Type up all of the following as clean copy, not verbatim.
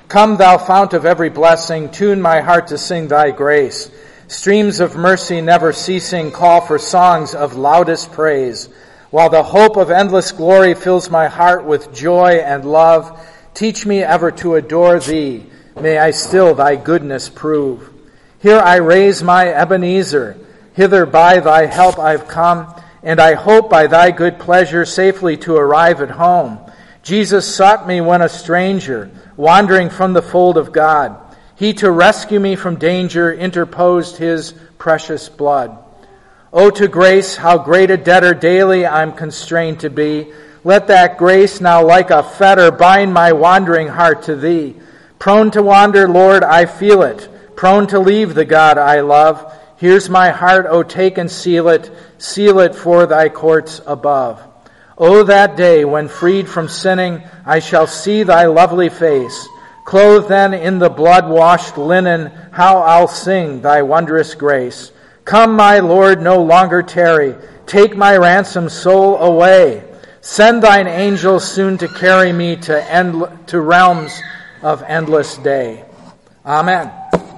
Come, thou fount of every blessing, tune my heart to sing thy grace. Streams of mercy never ceasing call for songs of loudest praise. While the hope of endless glory fills my heart with joy and love, teach me ever to adore thee. May I still thy goodness prove. Here I raise my Ebenezer. Hither by thy help I've come, and I hope by thy good pleasure safely to arrive at home. Jesus sought me when a stranger, wandering from the fold of God. He to rescue me from danger interposed his precious blood. O to grace, how great a debtor daily I'm constrained to be. Let that grace now like a fetter bind my wandering heart to thee. Prone to wander, Lord, I feel it. Prone to leave the God I love. Here's my heart, O take and seal it for thy courts above. O that day when freed from sinning, I shall see thy lovely face. Clothed then in the blood-washed linen, how I'll sing thy wondrous grace. Come, my Lord, no longer tarry. Take my ransomed soul away. Send thine angels soon to carry me to realms of endless day. Amen.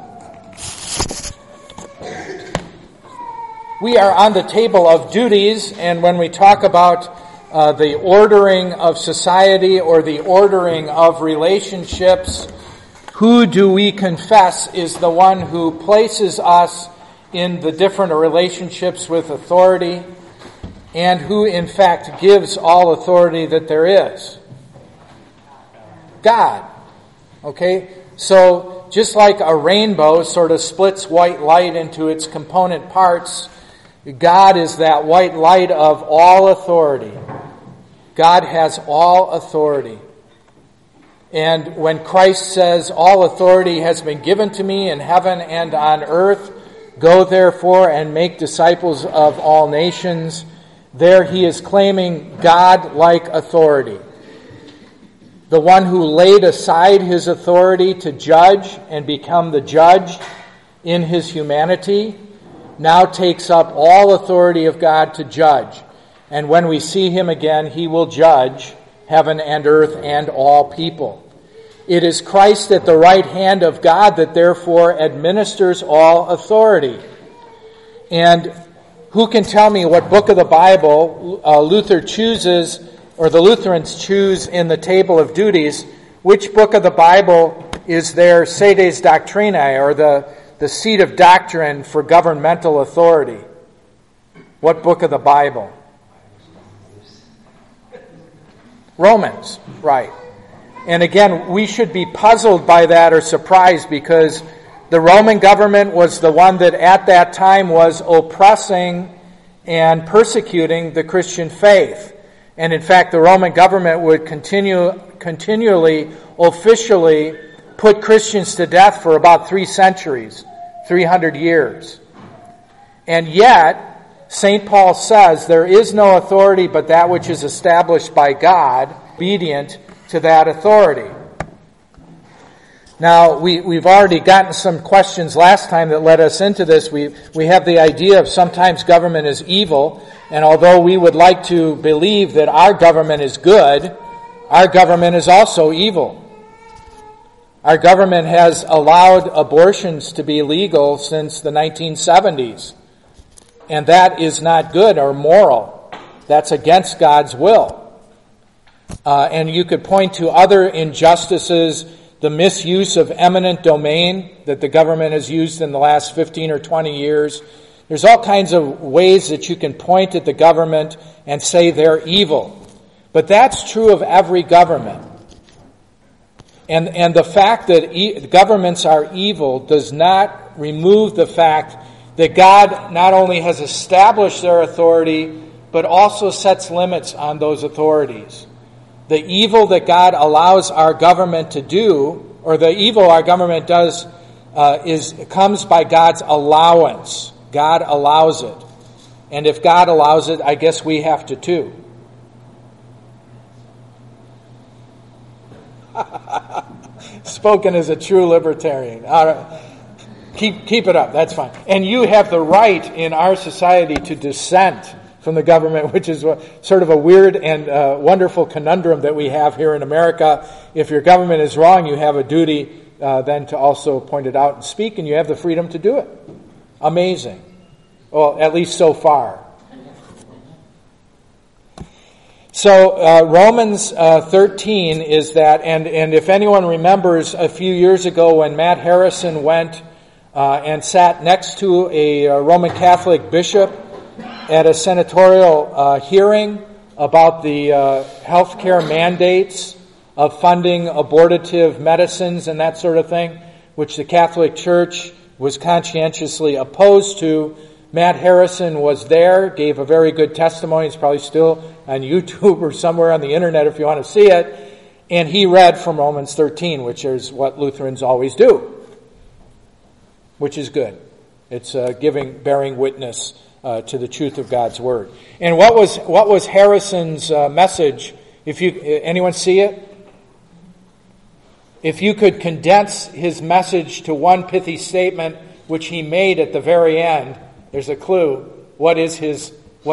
We are on the table of duties, and when we talk about the ordering of society or the ordering of relationships, who do we confess is the one who places us in the different relationships with authority, and who in fact gives all authority that there is? God. Okay? So just like a rainbow sort of splits white light into its component parts, God is that white light of all authority. God has all authority. And when Christ says, all authority has been given to me in heaven and on earth, go therefore and make disciples of all nations, there he is claiming God-like authority. The one who laid aside his authority to judge and become the judge in his humanity now takes up all authority of God to judge. And when we see him again, he will judge heaven and earth and all people. It is Christ at the right hand of God that therefore administers all authority. And who can tell me what book of the Bible Luther chooses, or the Lutherans choose in the table of duties? Which book of the Bible is their sedes doctrinae, or the seat of doctrine for governmental authority? What book of the Bible? Romans, right. And again, we should be puzzled by that or surprised, because the Roman government was the one that at that time was oppressing and persecuting the Christian faith. And in fact, the Roman government would continually, officially put Christians to death for about 3 centuries, 300 years. And yet, St. Paul says there is no authority but that which is established by God, obedient to that authority. Now, we've already gotten some questions last time that led us into this. We have the idea of sometimes government is evil, and although we would like to believe that our government is good, our government is also evil. Our government has allowed abortions to be legal since the 1970s. And that is not good or moral. That's against God's will. And you could point to other injustices, the misuse of eminent domain that the government has used in the last 15 or 20 years. There's all kinds of ways that you can point at the government and say they're evil. But that's true of every government. And the fact that governments are evil does not remove the fact that God not only has established their authority, but also sets limits on those authorities. The evil that God allows our government to do, or the evil our government does, comes by God's allowance. God allows it. And if God allows it, I guess we have to too. Spoken as a true libertarian. All right. Keep it up. That's fine. And you have the right in our society to dissent from the government, which is sort of a weird and wonderful conundrum that we have here in America. If your government is wrong, you have a duty then to also point it out and speak, and you have the freedom to do it. Amazing. Well, at least so far. So Romans 13 is that, and if anyone remembers a few years ago when Matt Harrison went and sat next to a Roman Catholic bishop at a senatorial hearing about the healthcare mandates of funding abortive medicines and that sort of thing, which the Catholic Church was conscientiously opposed to, Matt Harrison was there, gave a very good testimony. It's probably still on YouTube or somewhere on the internet if you want to see it. And he read from Romans 13, which is what Lutherans always do, which is good. It's bearing witness to the truth of God's word. And what was Harrison's message? If anyone see it? If you could condense his message to one pithy statement, which he made at the very end, there's a clue. What was his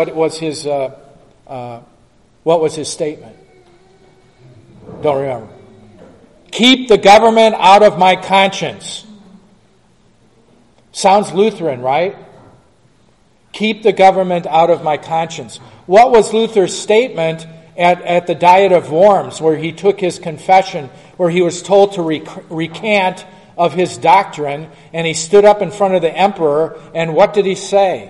statement? Don't remember. Keep the government out of my conscience. Sounds Lutheran, right? Keep the government out of my conscience. What was Luther's statement at the Diet of Worms, where he took his confession, where he was told to recant of his doctrine, and he stood up in front of the emperor, and what did he say?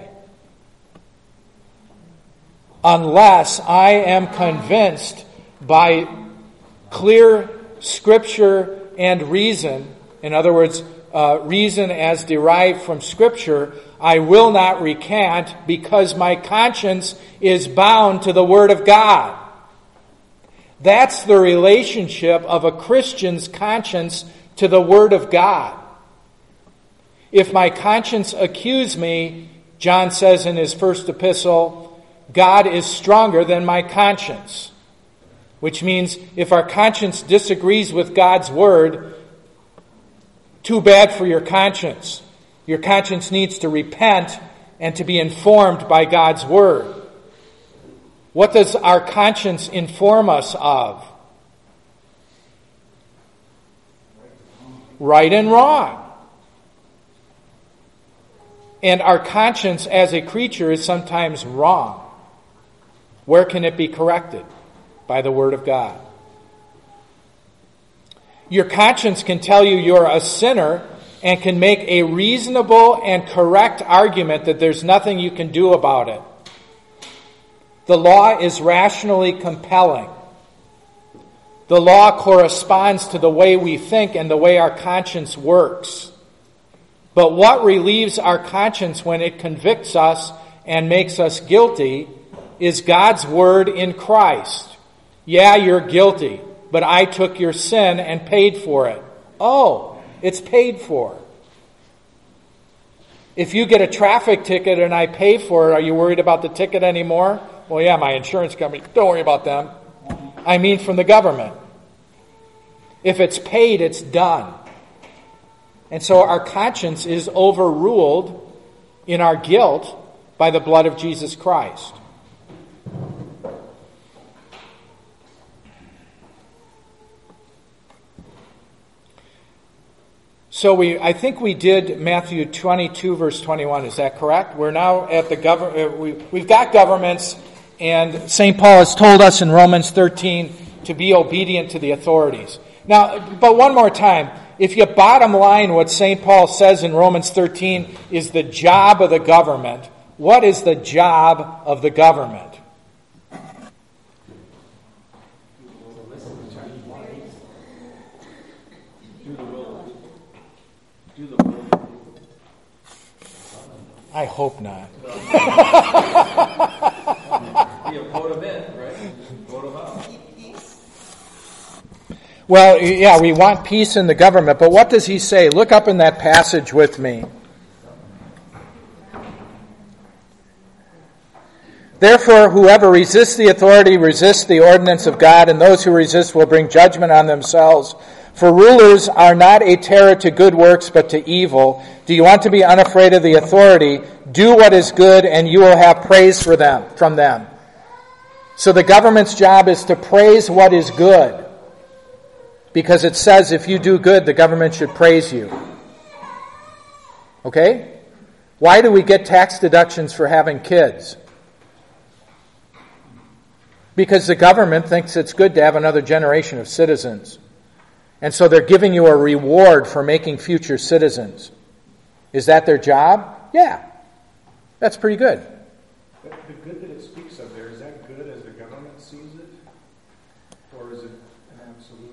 Unless I am convinced by clear scripture and reason, in other words, reason as derived from scripture, I will not recant because my conscience is bound to the Word of God. That's the relationship of a Christian's conscience to the Word of God. If my conscience accuse me, John says in his first epistle, God is stronger than my conscience. Which means if our conscience disagrees with God's Word, too bad for your conscience. Your conscience needs to repent and to be informed by God's Word. What does our conscience inform us of? Right and wrong. And our conscience as a creature is sometimes wrong. Where can it be corrected? By the Word of God. Your conscience can tell you you're a sinner and can make a reasonable and correct argument that there's nothing you can do about it. The law is rationally compelling. The law corresponds to the way we think and the way our conscience works. But what relieves our conscience when it convicts us and makes us guilty is God's word in Christ. Yeah, you're guilty, but I took your sin and paid for it. Oh, it's paid for. If you get a traffic ticket and I pay for it, are you worried about the ticket anymore? Well, yeah, my insurance company, don't worry about them. I mean from the government. If it's paid, it's done. And so our conscience is overruled in our guilt by the blood of Jesus Christ. So I think we did Matthew 22, verse 21. Is that correct? We're now at the government. We've got governments, and St. Paul has told us in Romans 13 to be obedient to the authorities. Now, but one more time, if you bottom line what St. Paul says in Romans 13 is the job of the government, what is the job of the government? I hope not. Be a vote of in, right? Vote of out. Well, yeah, we want peace in the government, but what does he say? Look up in that passage with me. Therefore, whoever resists the authority resists the ordinance of God, and those who resist will bring judgment on themselves. For rulers are not a terror to good works, but to evil. Do you want to be unafraid of the authority? Do what is good, and you will have praise from them. So the government's job is to praise what is good. Because it says if you do good, the government should praise you. Okay? Why do we get tax deductions for having kids? Because the government thinks it's good to have another generation of citizens. And so they're giving you a reward for making future citizens. Is that their job? Yeah. That's pretty good. But the good that it speaks of there, is that good as the government sees it? Or is it an absolute?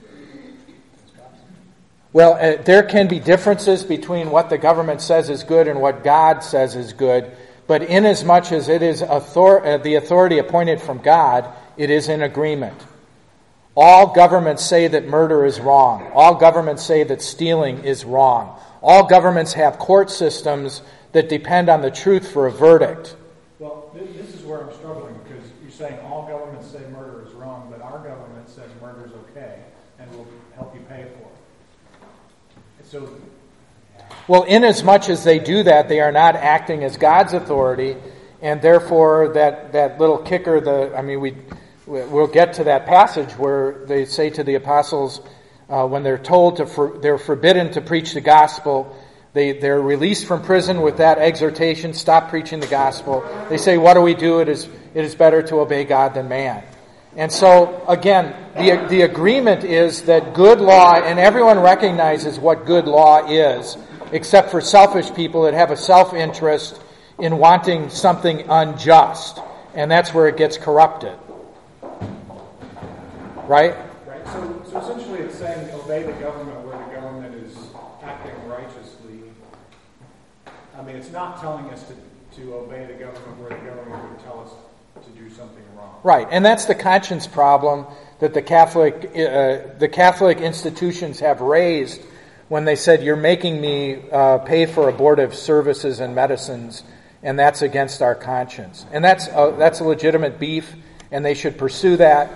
Well, there can be differences between what the government says is good and what God says is good. But inasmuch as it is the authority appointed from God, it is in agreement. All governments say that murder is wrong. All governments say that stealing is wrong. All governments have court systems that depend on the truth for a verdict. Well, this is where I'm struggling, because you're saying all governments say murder is wrong, but our government says murder is okay and will help you pay for it. So, well, inasmuch as they do that, they are not acting as God's authority, and therefore that little kicker, we'll get to that passage where they say to the apostles, when they're told they're forbidden to preach the gospel, they're released from prison with that exhortation, stop preaching the gospel. They say, what do we do? It is better to obey God than man. And so, again, the agreement is that good law, and everyone recognizes what good law is, except for selfish people that have a self-interest in wanting something unjust. And that's where it gets corrupted. Right? Right. So essentially it's saying obey the government where the government is acting righteously. I mean, it's not telling us to obey the government where the government would tell us to do something wrong. Right. And that's the conscience problem that the Catholic institutions have raised when they said, you're making me pay for abortive services and medicines, and that's against our conscience. And that's a legitimate beef, and they should pursue that.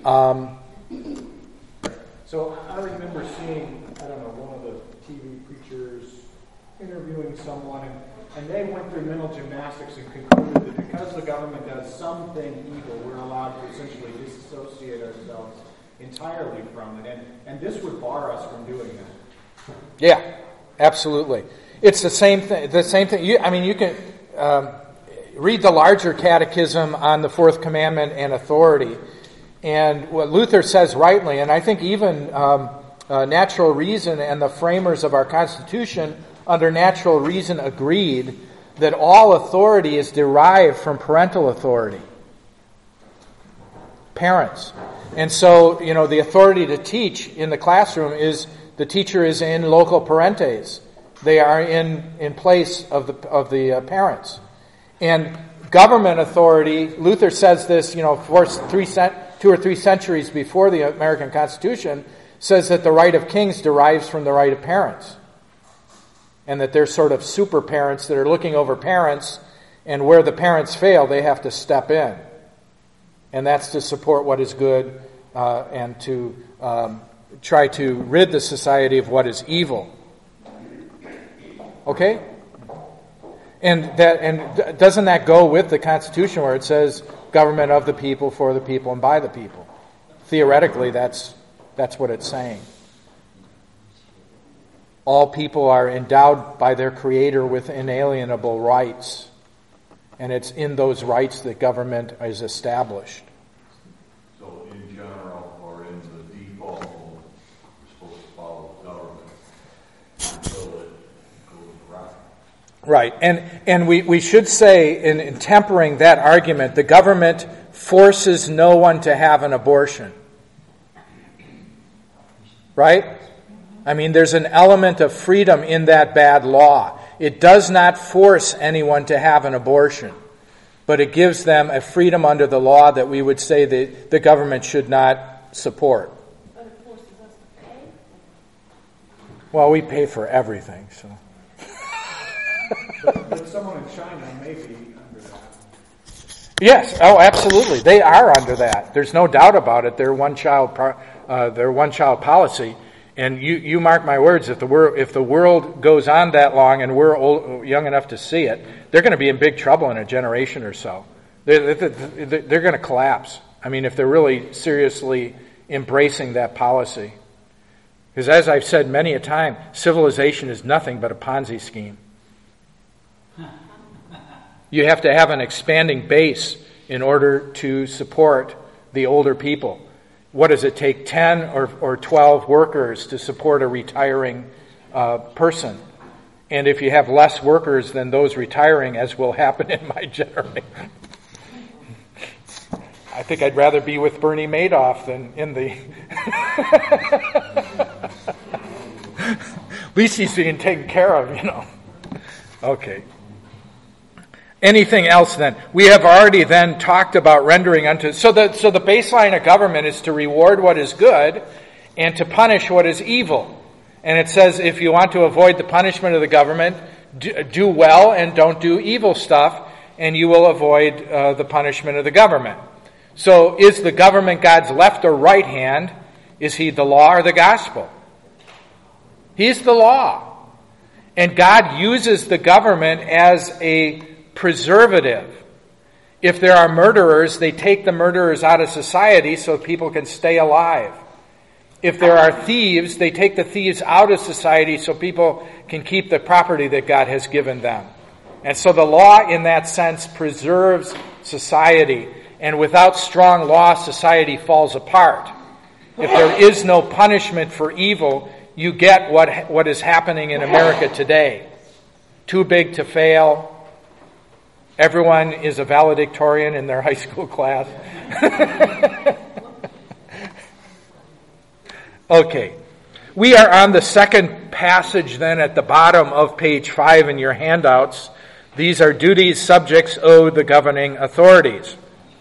So I remember seeing, one of the TV preachers interviewing someone, and they went through mental gymnastics and concluded that because the government does something evil, we're allowed to essentially disassociate ourselves entirely from it. And this would bar us from doing that. Yeah, absolutely. It's the same thing. You can read the larger catechism on the fourth commandment and authority. And what Luther says rightly, and I think even natural reason and the framers of our Constitution under natural reason agreed that all authority is derived from parental authority. Parents. And so, the authority to teach in the classroom is the teacher is in loco parentes. They are in place of the parents. And government authority, Luther says this, for 2 or 3 centuries before the American Constitution, says that the right of kings derives from the right of parents. And that they're sort of super parents that are looking over parents, and where the parents fail, they have to step in. And that's to support what is good and to try to rid the society of what is evil. Okay? And doesn't that go with the Constitution where it says government of the people, for the people, and by the people? Theoretically, that's what it's saying. All people are endowed by their Creator with inalienable rights, and it's in those rights that government is established. So in general, or in the default, we're supposed to follow government until it goes right. Right, and we should say, in tempering that argument, the government forces no one to have an abortion. Right? I mean, there's an element of freedom in that bad law. It does not force anyone to have an abortion, but it gives them a freedom under the law that we would say that the government should not support. But it forces us to pay? Well, we pay for everything, so... But someone in China may be under that. Yes, absolutely. They are under that. There's no doubt about it. Their one-child policy. And you mark my words, if the world goes on that long and we're young enough to see it, they're going to be in big trouble in a generation or so. They're going to collapse. I mean, if they're really seriously embracing that policy. Because as I've said many a time, civilization is nothing but a Ponzi scheme. You have to have an expanding base in order to support the older people. What does it take, 10 or 12 workers to support a retiring person? And if you have less workers than those retiring, as will happen in my generation, I think I'd rather be with Bernie Madoff than in the... At least he's being taken care of, Okay. Anything else then? We have already then talked about rendering unto... So the baseline of government is to reward what is good and to punish what is evil. And it says if you want to avoid the punishment of the government, do well and don't do evil stuff, and you will avoid the punishment of the government. So is the government God's left or right hand? Is he the law or the gospel? He's the law. And God uses the government as a preservative. If there are murderers, they take the murderers out of society so people can stay alive. If there are thieves, they take the thieves out of society so people can keep the property that God has given them. And so the law, in that sense, preserves society. And without strong law, society falls apart. If there is no punishment for evil, you get what is happening in America today. Too big to fail. Everyone is a valedictorian in their high school class. Okay. We are on the second passage then at the bottom of page 5 in your handouts. These are duties subjects owe the governing authorities.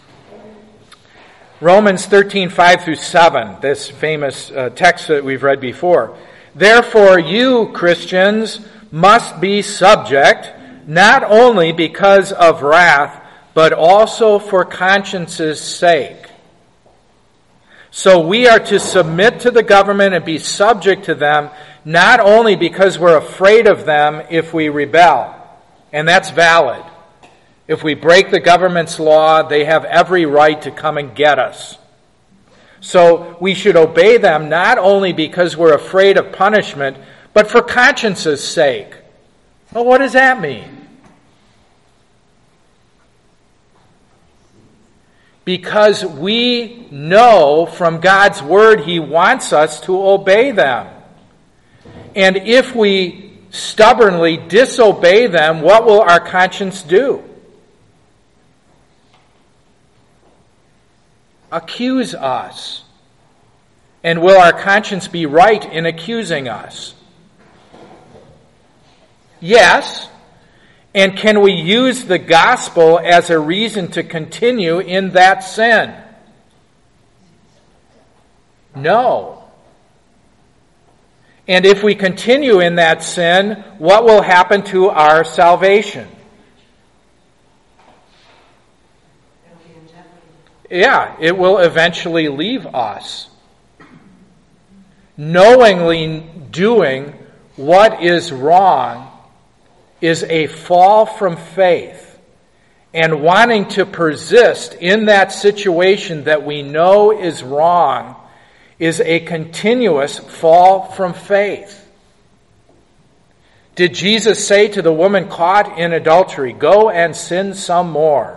Romans 13:5 through 7, this famous text that we've read before. Therefore you, Christians, must be subject, not only because of wrath, but also for conscience's sake. So we are to submit to the government and be subject to them, not only because we're afraid of them if we rebel, and that's valid. If we break the government's law, they have every right to come and get us. So we should obey them not only because we're afraid of punishment, but for conscience's sake. Well, what does that mean? Because we know from God's word He wants us to obey them. And if we stubbornly disobey them, what will our conscience do? Accuse us. And will our conscience be right in accusing us? Yes. And can we use the gospel as a reason to continue in that sin? No. And if we continue in that sin, what will happen to our salvation? Yeah, it will eventually leave us. Knowingly doing what is wrong is a fall from faith, and wanting to persist in that situation that we know is wrong is a continuous fall from faith. Did Jesus say to the woman caught in adultery, "Go and sin some more"?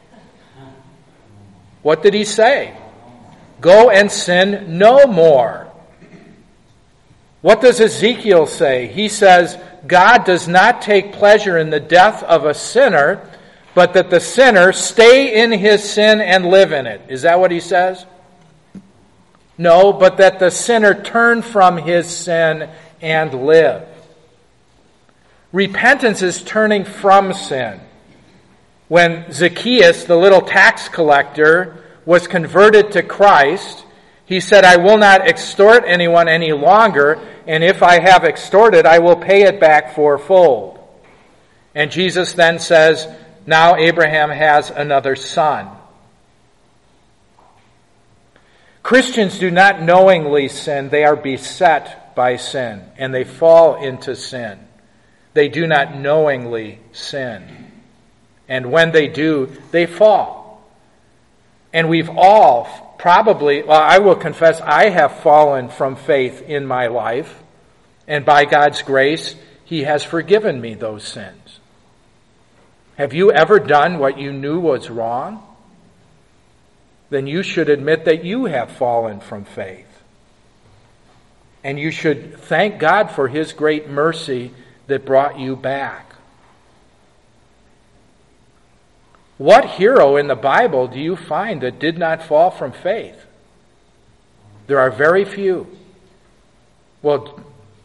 What did he say? Go and sin no more. What does Ezekiel say? He says, God does not take pleasure in the death of a sinner, but that the sinner stay in his sin and live in it. Is that what he says? No, but that the sinner turn from his sin and live. Repentance is turning from sin. When Zacchaeus, the little tax collector, was converted to Christ, he said, I will not extort anyone any longer, and if I have extorted, I will pay it back fourfold. And Jesus then says, now Abraham has another son. Christians do not knowingly sin, they are beset by sin, and they fall into sin. They do not knowingly sin. And when they do, they fall. And we've all probably, well, I will confess, I have fallen from faith in my life, and by God's grace, He has forgiven me those sins. Have you ever done what you knew was wrong? Then you should admit that you have fallen from faith. And you should thank God for His great mercy that brought you back. What hero in the Bible do you find that did not fall from faith? There are very few. Well,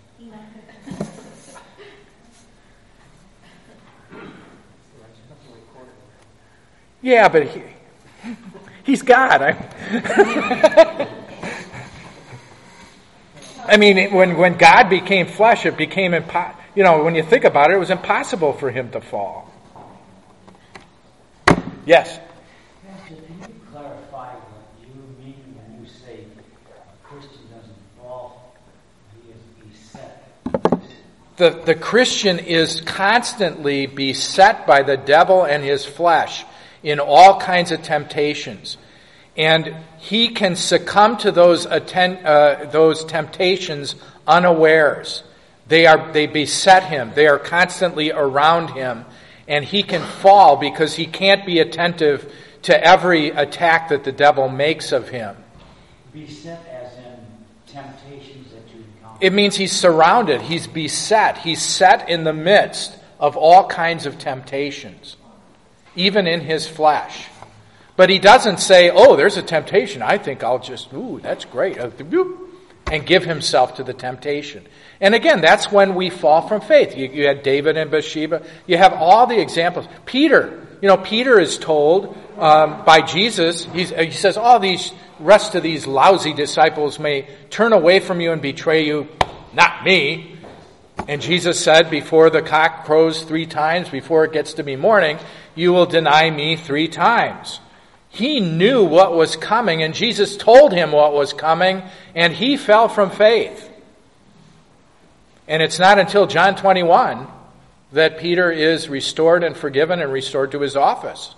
yeah, but he's God. I mean, when God became flesh, it became when you think about it, it was impossible for Him to fall. Yes? Can you clarify what you mean when you say a Christian doesn't fall, he is beset? The Christian is constantly beset by the devil and his flesh in all kinds of temptations. And he can succumb to those temptations unawares. They beset him. They are constantly around him. And he can fall because he can't be attentive to every attack that the devil makes of him. Beset as in temptations that you encounter? It means he's surrounded. He's beset. He's set in the midst of all kinds of temptations, even in his flesh. But he doesn't say, oh, there's a temptation. I think I'll just, that's great. And give himself to the temptation. And again, that's when we fall from faith. You had David and Bathsheba. You have all the examples. Peter, Peter is told by Jesus, he says, these rest of these lousy disciples may turn away from you and betray you, not me. And Jesus said, before the cock crows 3 times, before it gets to be morning, you will deny me 3 times. He knew what was coming, and Jesus told him what was coming, and he fell from faith. And it's not until John 21 that Peter is restored and forgiven and restored to his office.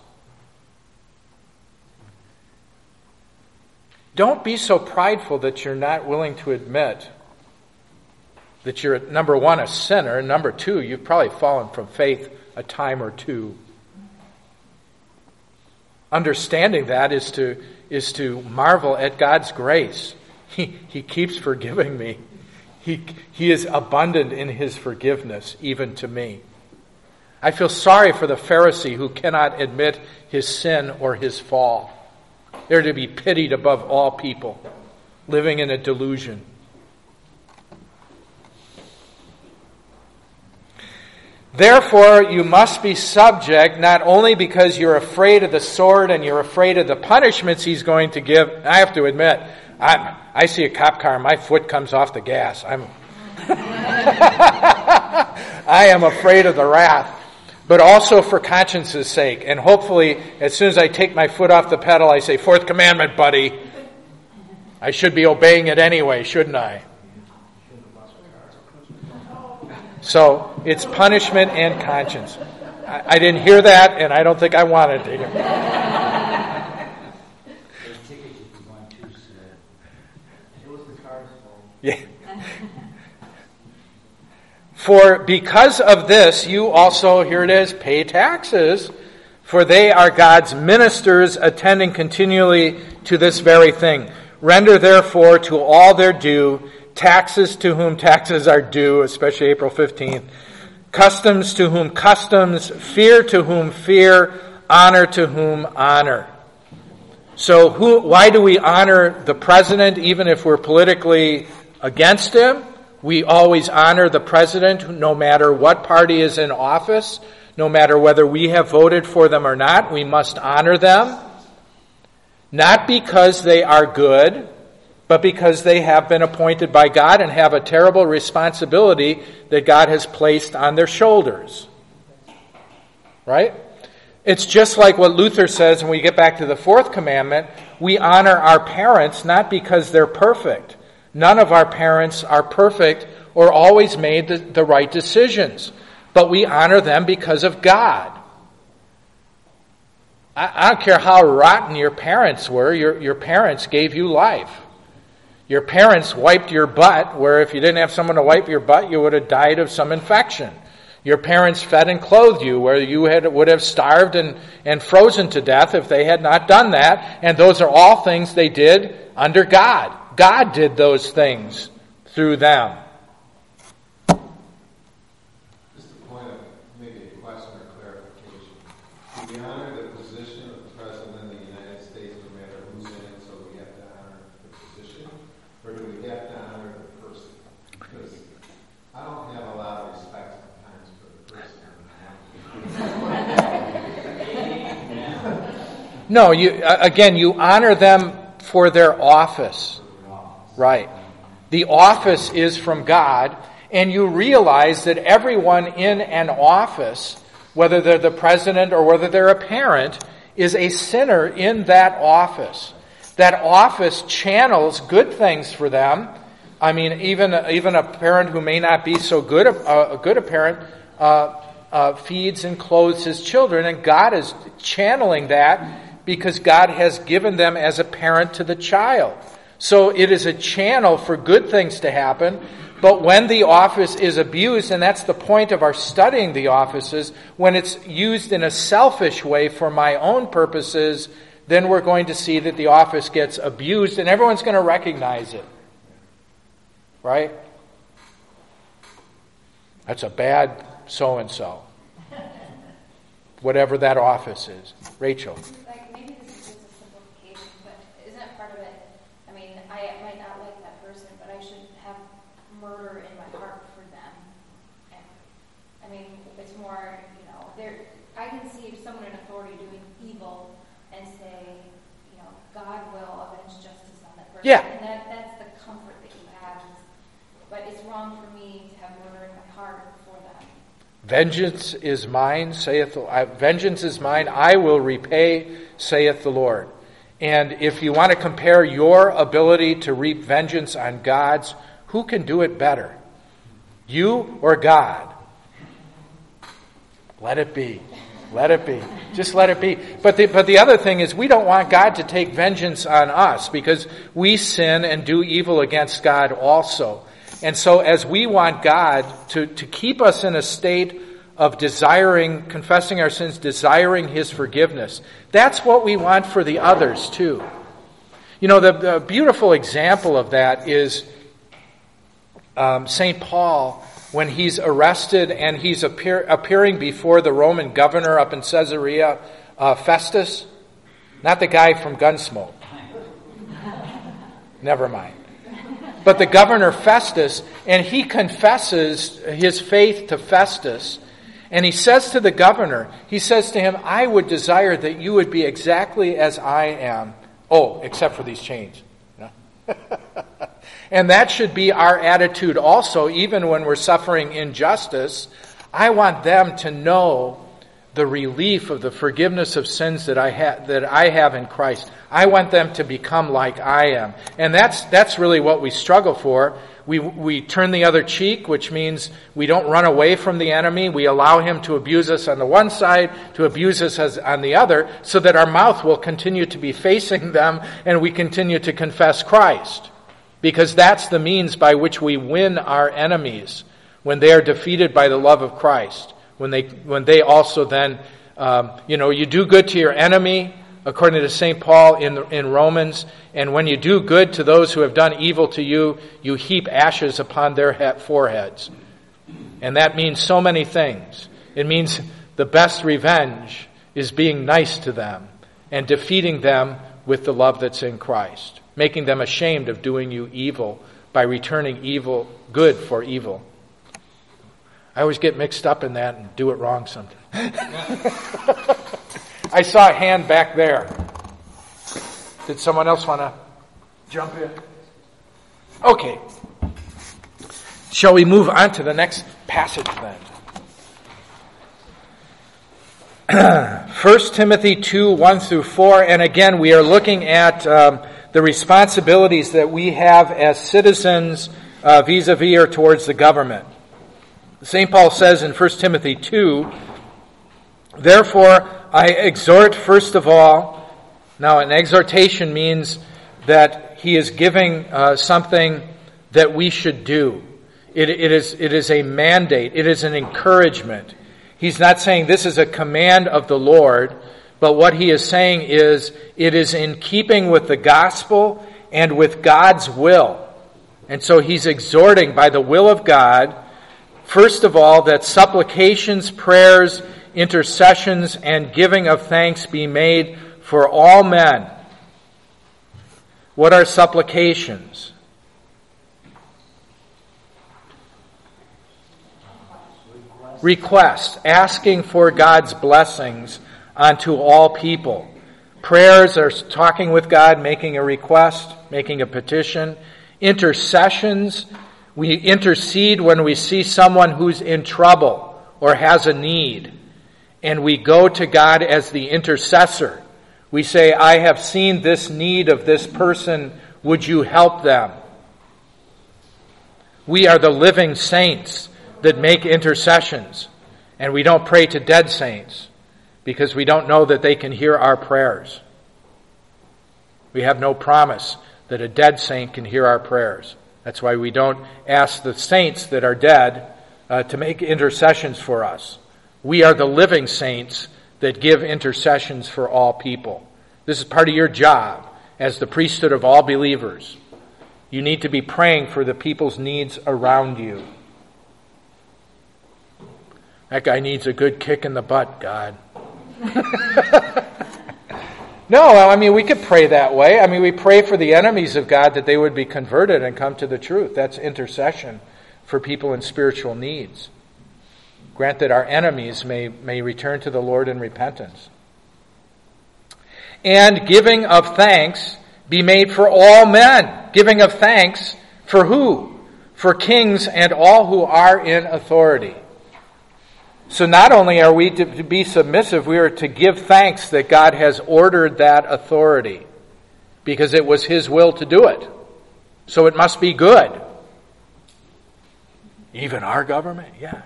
Don't be so prideful that you're not willing to admit that you're, number 1, a sinner, and number 2, you've probably fallen from faith a time or 2. Understanding that is to marvel at God's grace. He keeps forgiving me. He is abundant in His forgiveness, even to me. I feel sorry for the Pharisee who cannot admit his sin or his fall. They're to be pitied above all people, living in a delusion. Therefore, you must be subject, not only because you're afraid of the sword and you're afraid of the punishments He's going to give. I have to admit, I see a cop car, my foot comes off the gas. I am afraid of the wrath, but also for conscience's sake. And hopefully, as soon as I take my foot off the pedal, I say, 4th commandment, buddy. I should be obeying it anyway, shouldn't I? So, it's punishment and conscience. I didn't hear that, and I don't think I wanted to hear it. Yeah. For because of this, you also, here it is, pay taxes, for they are God's ministers, attending continually to this very thing. Render therefore to all their due, taxes to whom taxes are due, especially April 15th, customs to whom customs, fear to whom fear, honor to whom honor. So why do we honor the president even if we're politically against him? We always honor the president no matter what party is in office, no matter whether we have voted for them or not. We must honor them, not because they are good, but because they have been appointed by God and have a terrible responsibility that God has placed on their shoulders. Right? It's just like what Luther says when we get back to the 4th commandment. We honor our parents not because they're perfect, None of our parents are perfect or always made the right decisions, but we honor them because of God. I don't care how rotten your parents were, your parents gave you life. Your parents wiped your butt, where if you didn't have someone to wipe your butt, you would have died of some infection. Your parents fed and clothed you, where you would have starved and frozen to death if they had not done that. And those are all things they did under God. God did those things through them. Just a point of maybe a question or clarification. Do we honor the position of the President of the United States no matter who's in it, so we have to honor the position? Or do we have to honor the person? Because I don't have a lot of respect sometimes for the person. No, you honor them for their office. Right. The office is from God, and you realize that everyone in an office, whether they're the president or whether they're a parent, is a sinner in that office. That office channels good things for them. I mean, even a parent who may not be so good a parent feeds and clothes his children, and God is channeling that because God has given them as a parent to the child. So it is a channel for good things to happen. But when the office is abused, and that's the point of our studying the offices, when it's used in a selfish way for my own purposes, then we're going to see that the office gets abused, and everyone's going to recognize it. Right? That's a bad so-and-so. Whatever that office is. Rachel. Like, maybe this is just a simplification, but isn't that part of it? I mean, I might not like that person, but I should have murder in my heart for them. And, I mean, it's more, I can see someone in authority doing evil and say, God will avenge justice on that person. Yeah. And that's the comfort that you have. But it's wrong for me to have murder in my heart for them. Vengeance is mine, vengeance is mine, I will repay, saith the Lord. And if you want to compare your ability to reap vengeance on God's, who can do it better? You or God? Let it be. Let it be. Just let it be. But the other thing is, we don't want God to take vengeance on us because we sin and do evil against God also. And so as we want God to keep us in a state of desiring, confessing our sins, desiring His forgiveness, that's what we want for the others too. The beautiful example of that is St. Paul, when he's arrested and he's appearing before the Roman governor up in Caesarea, Festus, not the guy from Gunsmoke. Never mind. But the governor Festus, and he confesses his faith to Festus, and he says to the governor, he says to him, I would desire that you would be exactly as I am. Oh, except for these chains. And that should be our attitude also, even when we're suffering injustice. I want them to know the relief of the forgiveness of sins that I have in Christ. I want them to become like I am. And that's really what we struggle for. We turn the other cheek, which means we don't run away from the enemy. We allow him to abuse us on the one side, to abuse us on the other, so that our mouth will continue to be facing them and we continue to confess Christ. Because that's the means by which we win our enemies when they are defeated by the love of Christ. When they also then, you do good to your enemy, according to St. Paul in Romans, and when you do good to those who have done evil to you, you heap ashes upon their foreheads. And that means so many things. It means the best revenge is being nice to them and defeating them with the love that's in Christ, making them ashamed of doing you evil by returning good for evil. I always get mixed up in that and do it wrong sometimes. I saw a hand back there. Did someone else want to jump in? Okay. Shall we move on to the next passage then? 1 Timothy 2, 1 through 4. And again, we are looking at the responsibilities that we have as citizens vis-a-vis or towards the government. St. Paul says in 1 Timothy 2, "Therefore I exhort first of all," now an exhortation means that he is giving something that we should do. It is a mandate. It is an encouragement. He's not saying this is a command of the Lord, but what he is saying is it is in keeping with the gospel and with God's will. And so he's exhorting by the will of God, first of all, that supplications, prayers, intercessions, and giving of thanks be made for all men. What are supplications? Request, asking for God's blessings onto all people. Prayers are talking with God, making a request, making a petition. Intercessions, we intercede when we see someone who's in trouble or has a need. And we go to God as the intercessor. We say, I have seen this need of this person. Would you help them? We are the living saints that make intercessions. And we don't pray to dead saints because we don't know that they can hear our prayers. We have no promise that a dead saint can hear our prayers. That's why we don't ask the saints that are dead to make intercessions for us. We are the living saints that give intercessions for all people. This is part of your job as the priesthood of all believers. You need to be praying for the people's needs around you. That guy needs a good kick in the butt, God. No, I mean, we could pray that way. I mean, we pray for the enemies of God that they would be converted and come to the truth. That's intercession for people in spiritual needs. Grant that our enemies may return to the Lord in repentance. And giving of thanks be made for all men. Giving of thanks for who? For kings and all who are in authority. So not only are we to be submissive, we are to give thanks that God has ordered that authority because it was His will to do it. So it must be good. Even our government? Yeah.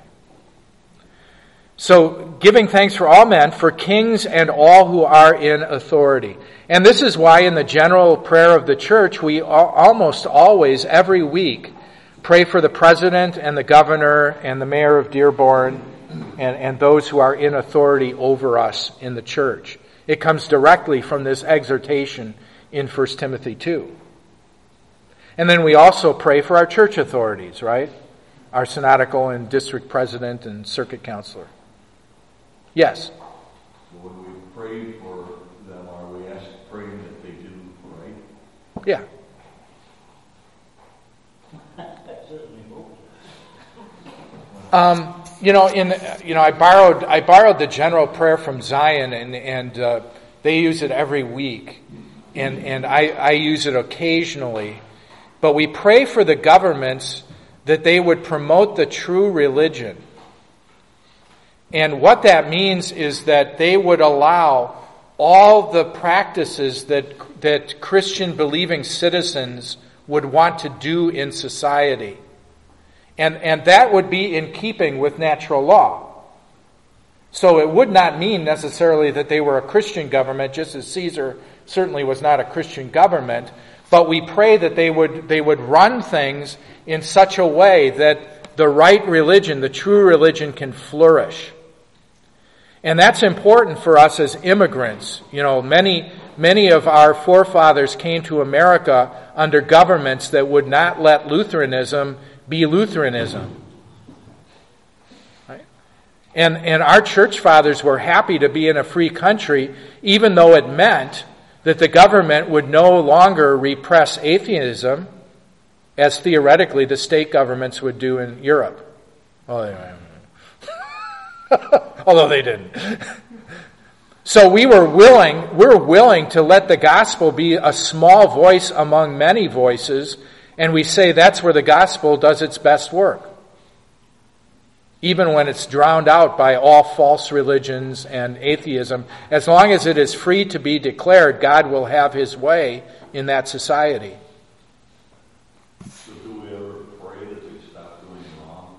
So giving thanks for all men, for kings and all who are in authority. And this is why in the general prayer of the church, we almost always, every week, pray for the president and the governor and the mayor of Dearborn and those who are in authority over us in the church. It comes directly from this exhortation in 1 Timothy 2. And then we also pray for our church authorities, right? Our synodical and district president and circuit counselor. Yes? So when we pray for them, are we praying that they do right? Yeah. I borrowed the general prayer from Zion, and they use it every week, and I use it occasionally. But we pray for the governments that they would promote the true religion. And what that means is that they would allow all the practices that Christian believing citizens would want to do in society. And that would be in keeping with natural law. So it would not mean necessarily that they were a Christian government, just as Caesar certainly was not a Christian government. But we pray that they would run things in such a way that the right religion, the true religion, can flourish. And that's important for us as immigrants. You know, many of our forefathers came to America under governments that would not let Lutheranism be Lutheranism. Right? And our church fathers were happy to be in a free country, even though it meant that the government would no longer repress atheism, as theoretically the state governments would do in Europe. Although they didn't. So we're willing to let the gospel be a small voice among many voices, and we say that's where the gospel does its best work. Even when it's drowned out by all false religions and atheism, as long as it is free to be declared, God will have His way in that society. So do we ever pray that they stop doing wrong?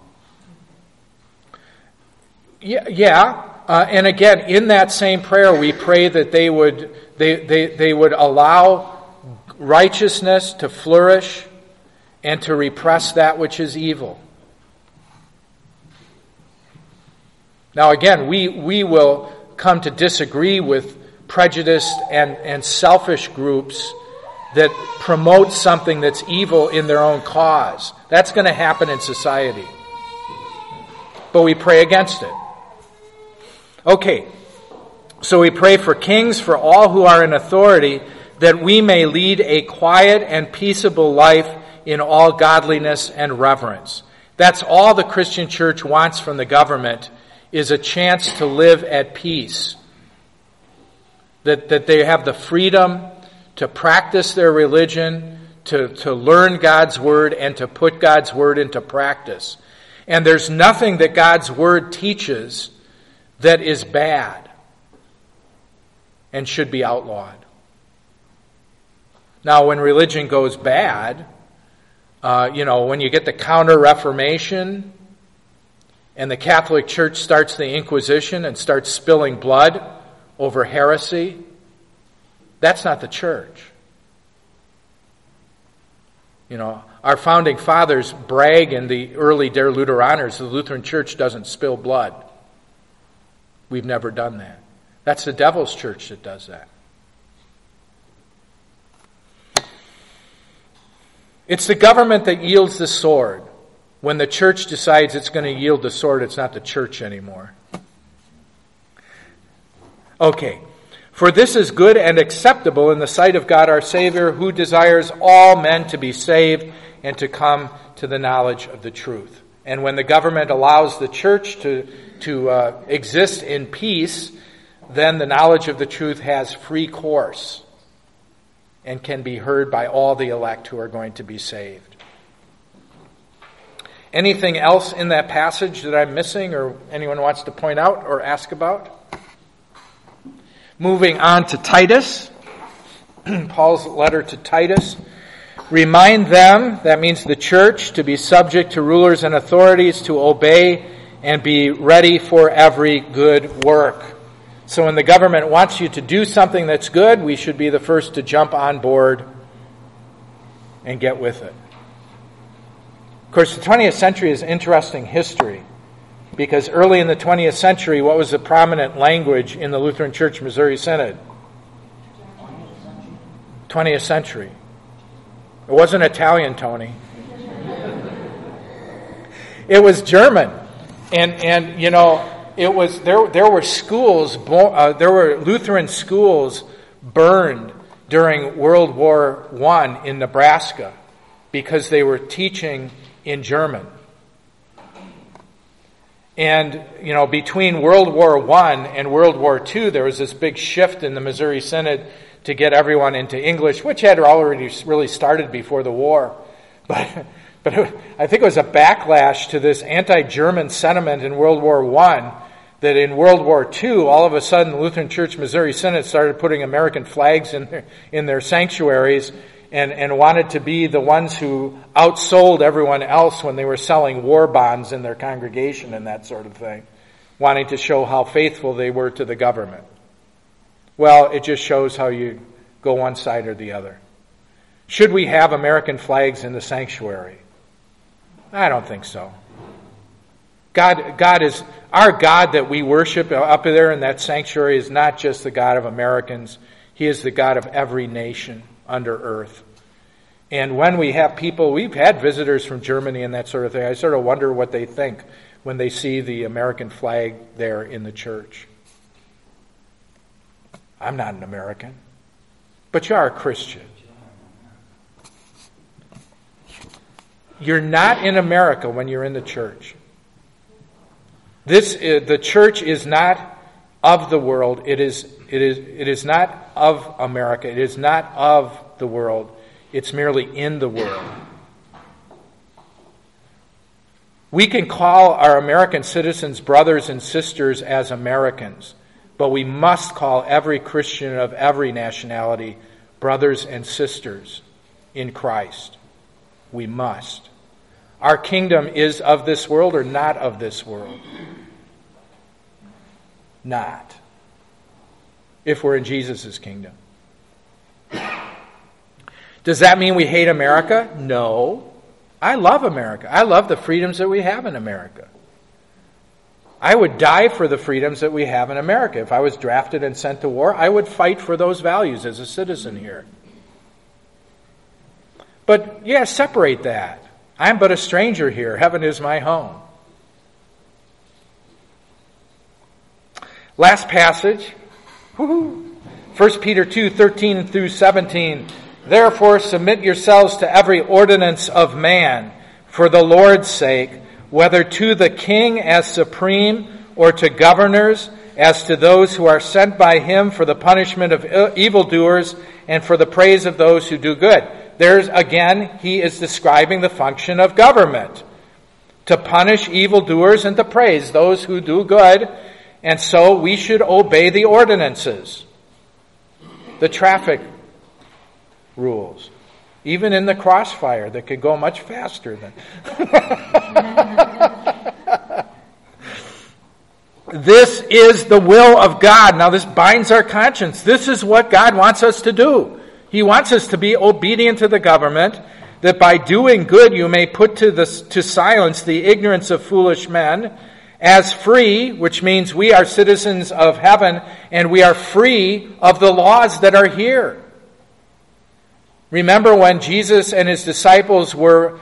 Yeah. And again, in that same prayer, we pray that they would allow righteousness to flourish and to repress that which is evil. Now again, we will come to disagree with prejudiced and selfish groups that promote something that's evil in their own cause. That's going to happen in society. But we pray against it. Okay, so we pray for kings, for all who are in authority, that we may lead a quiet and peaceable life in all godliness and reverence. That's all the Christian church wants from the government, is a chance to live at peace. That they have the freedom to practice their religion, to learn God's Word, and to put God's Word into practice. And there's nothing that God's Word teaches that is bad and should be outlawed. Now, when religion goes bad, when you get the Counter-Reformation and the Catholic Church starts the Inquisition and starts spilling blood over heresy, that's not the church. Our founding fathers brag in the early Der Lutheraners, the Lutheran Church doesn't spill blood. We've never done that. That's the devil's church that does that. It's the government that yields the sword. When the church decides it's going to yield the sword, it's not the church anymore. Okay. For this is good and acceptable in the sight of God our Savior, who desires all men to be saved and to come to the knowledge of the truth. And when the government allows the church to exist in peace, then the knowledge of the truth has free course and can be heard by all the elect who are going to be saved. Anything else in that passage that I'm missing or anyone wants to point out or ask about? Moving on to Titus, Paul's letter to Titus. Remind them, that means the church, to be subject to rulers and authorities, to obey and be ready for every good work. So when the government wants you to do something that's good, we should be the first to jump on board and get with it. Of course, the 20th century is interesting history, because early in the 20th century, what was the prominent language in the Lutheran Church Missouri Synod? 20th century. It wasn't Italian, Tony. It was German. And it was there were schools, there were Lutheran schools burned during World War I in Nebraska because they were teaching in German. And, between World War I and World War II, there was this big shift in the Missouri Synod to get everyone into English, which had already really started before the war. But I think it was a backlash to this anti-German sentiment in World War I, that in World War II, all of a sudden, the Lutheran Church Missouri Synod started putting American flags in their sanctuaries and wanted to be the ones who outsold everyone else when they were selling war bonds in their congregation and that sort of thing, wanting to show how faithful they were to the government. Well, it just shows how you go one side or the other. Should we have American flags in the sanctuary? I don't think so. God is our God that we worship up there in that sanctuary is not just the God of Americans. He is the God of every nation under earth. And when we have people, we've had visitors from Germany and that sort of thing. I sort of wonder what they think when they see the American flag there in the church. I'm not an American, but you are a Christian. You're not in America when you're in the church. The church is not of the world. It is not of America. It is not of the world. It's merely in the world. We can call our American citizens brothers and sisters as Americans, but we must call every Christian of every nationality brothers and sisters in Christ. We must. Our kingdom is of this world or not of this world? Not. If we're in Jesus' kingdom. Does that mean we hate America? No. I love America. I love the freedoms that we have in America. I would die for the freedoms that we have in America. If I was drafted and sent to war, I would fight for those values as a citizen here. But, separate that. I'm but a stranger here. Heaven is my home. Last passage. 1 Peter 2:13 through 17. Therefore submit yourselves to every ordinance of man for the Lord's sake, whether to the king as supreme or to governors, as to those who are sent by him for the punishment of evildoers and for the praise of those who do good. There's, again, he is describing the function of government. To punish evildoers and to praise those who do good. And so we should obey the ordinances. The traffic rules. Even in the crossfire that could go much faster than... This is the will of God. Now this binds our conscience. This is what God wants us to do. He wants us to be obedient to the government, that by doing good you may put to silence the ignorance of foolish men, as free, which means we are citizens of heaven, and we are free of the laws that are here. Remember when Jesus and his disciples were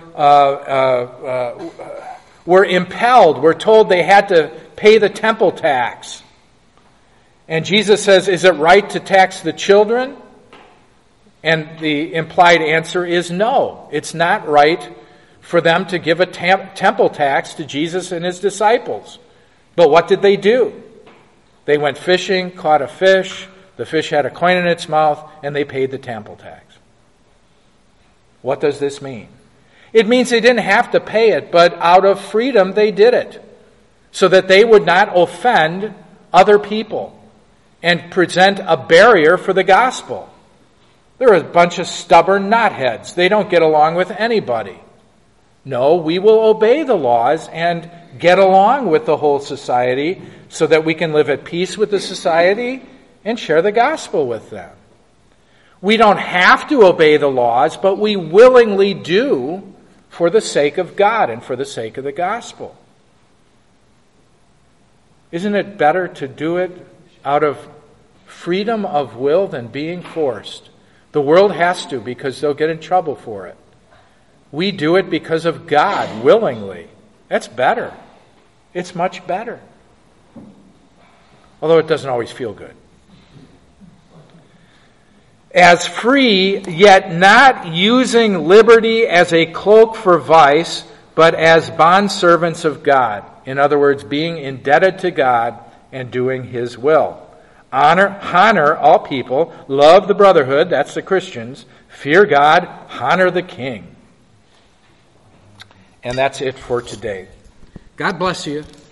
impelled, were told they had to pay the temple tax. And Jesus says, is it right to tax the children? And the implied answer is no. It's not right for them to give a temple tax to Jesus and his disciples. But what did they do? They went fishing, caught a fish, the fish had a coin in its mouth, and they paid the temple tax. What does this mean? It means they didn't have to pay it, but out of freedom they did it, so that they would not offend other people and present a barrier for the gospel. They're a bunch of stubborn knotheads. They don't get along with anybody. No, we will obey the laws and get along with the whole society so that we can live at peace with the society and share the gospel with them. We don't have to obey the laws, but we willingly do for the sake of God and for the sake of the gospel. Isn't it better to do it out of freedom of will than being forced? The world has to, because they'll get in trouble for it. We do it because of God, willingly. That's better. It's much better. Although it doesn't always feel good. As free, yet not using liberty as a cloak for vice, but as bondservants of God. In other words, being indebted to God and doing his will. Honor all people, love the brotherhood, that's the Christians, fear God, honor the king. And that's it for today. God bless you.